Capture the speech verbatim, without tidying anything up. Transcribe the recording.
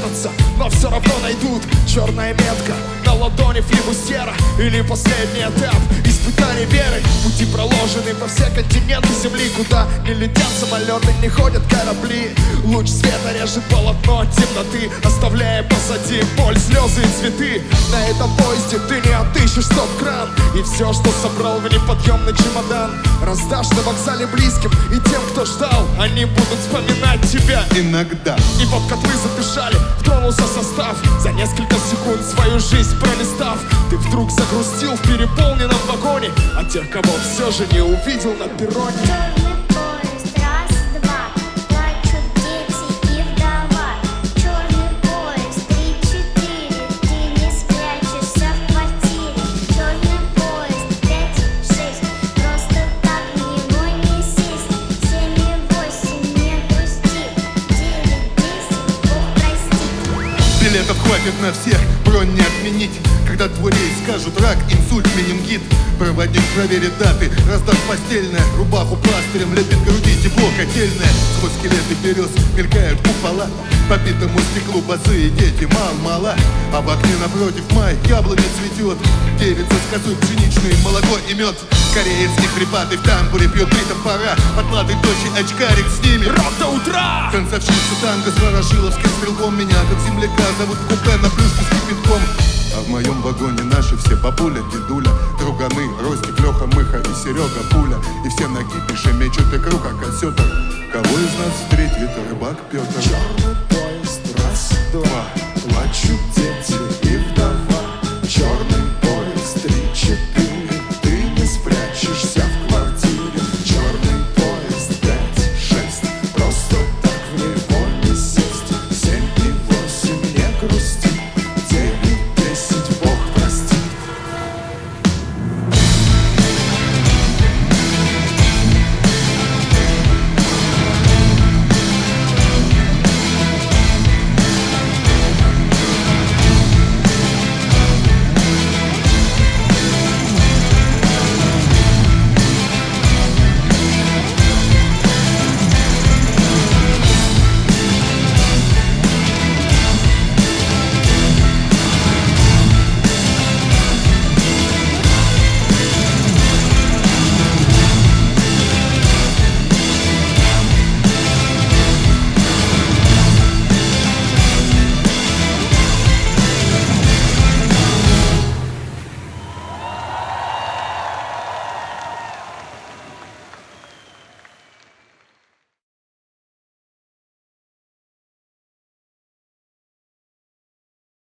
спрятаться, но все равно найдут. Черная метка на ладони, флибустьера или последний этап испытаний веры. Пути проложены по все континенты земли, куда не летят самолеты, не ходят корабли. Луч света режет полотно темноты, оставляя позади боль, слезы и цветы. На этом поезде ты не отыщешь стоп-кран, и все, что собрал в неподъемный чемодан, раздашь на вокзале близким и тем, кто ждал. Они будут вспоминать тебя иногда. И вот котлы запищали, тронулся состав. За несколько секунд свою жизнь пролистав, ты вдруг загрустил в переполненном вагоне, а тех, кого все же не увидел на перроне. Черный поезд, раз, два, плачут дети и вдова. Черный поезд, три, четыре, ты не спрячешься в квартире. Черный поезд, пять, шесть, просто так в него не сесть. Семь и восемь, не грусти, девять, десять, Бог простит. Билетов хватит на всех, бронь не отменить. Когда твой рейс скажут рак, инсульт, менингит. Проводник проверит даты, раздаст постельное, рубаху пластырем, лепит груди тепло котельное. Сквозь скелеты берез мелькают купола, по битому стеклу босые дети, мал-мала. А в окне напротив май, яблоня цветет, девица с косой пшеничный, молоко и мед. Кореец не хрипатый в тамбуре пьет три топора, потлатый дочь и очкарик с ними. Рок до утра! Танцовщица танго с ворошиловским стрелком. Меня, как земляка, зовут в купе на плюшке с кипятком. А в моем вагоне наши все бабуля, дедуля, друганы, Ростик, Леха, Мыха и Серега, Пуля. И все на кипише мечут и круг, как осетр. Кого из нас встретит рыбак Петр? Черный поезд, раз, два.